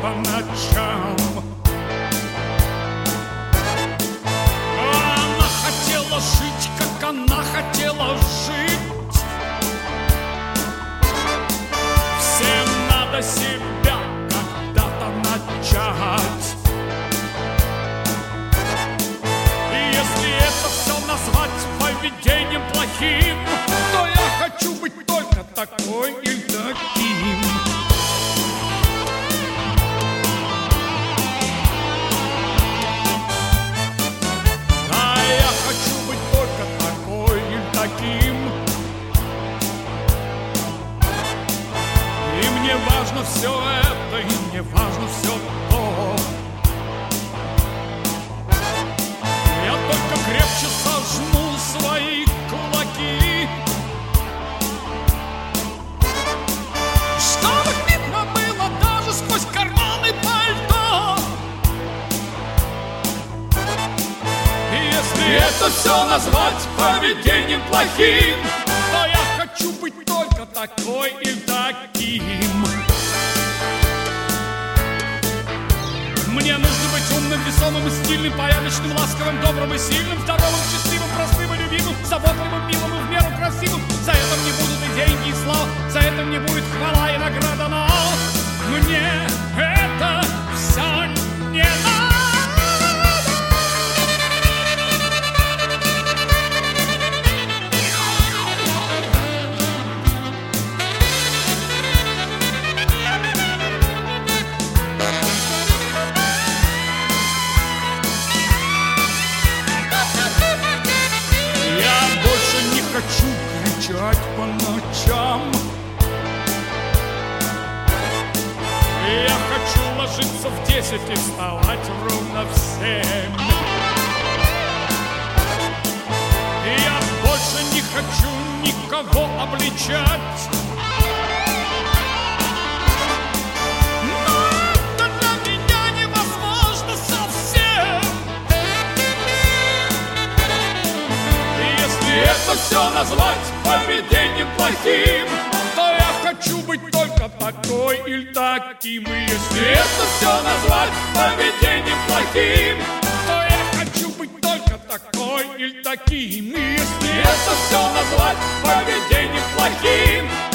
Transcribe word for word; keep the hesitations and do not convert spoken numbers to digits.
по ночам. Она хотела жить, как она хотела жить. Всем надо себя когда-то начать. И если это все назвать поведением плохим, то я хочу быть только такой и таким. Да, я хочу быть только такой и таким. И мне важно все это, и мне важно все то. Я только крепче сожму свои кулаки, чтобы видно было даже сквозь карманы пальто. И если это все назвать поведением плохим, то я хочу быть только такой и таким. Мне нужно быть умным, весомым и стильным, порядочным, ласковым, добрым и сильным, здоровым, счастливым, простым и любимым, заботливым, милым и в меру красивым. За это мне будут и деньги, и слава, за это мне будет хвала и награда, но мне это все не надо. Хочу кричать по ночам. Я хочу ложиться в десять и вставать ровно в семь. Я больше не хочу никого обличать. Но это для меня невозможно совсем. Если это все назвать поведением плохим, то я хочу быть только такой или таким. И если это все назвать поведением плохим, то я хочу быть только такой или таким. И если это все назвать поведением плохим,